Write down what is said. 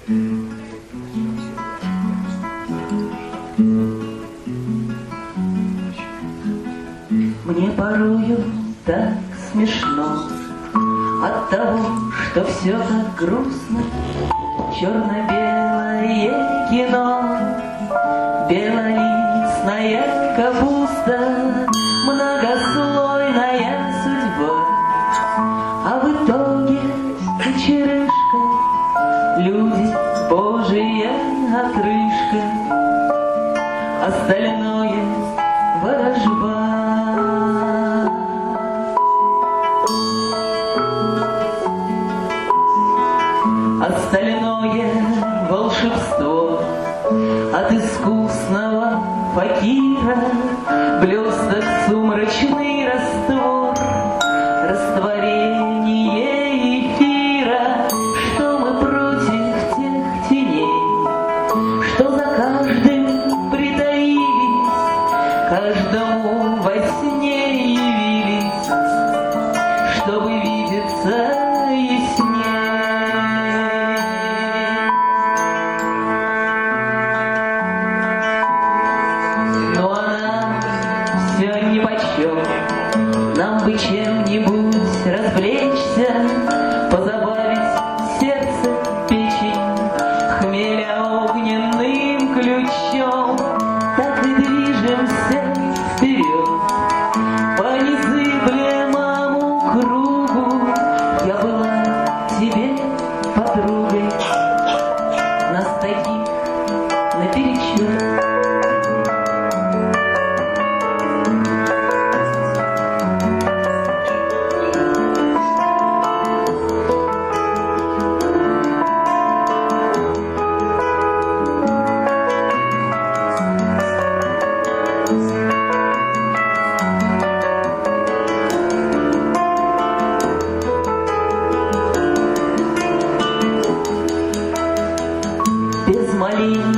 Мне порою так смешно от того, что все так грустно. Черно-белое кино, белолистная капуста, многослойная судьба, а в итоге кочерышка, люди, Божья отрыжка, остальное ворожба. Остальное волшебство от искусного факира, блесток сумрачный раствор, растворение эфира, что мы против тех теней, что за каждым притаились, каждому во сне явились, чтобы видеться ясней. Нам бы чем-нибудь развлечься, позабавить сердце, печень, хмеля огненным ключом. Так и движемся вперед по незыблемому кругу. Я была тебе подругой, нас таких наперечет. Без малин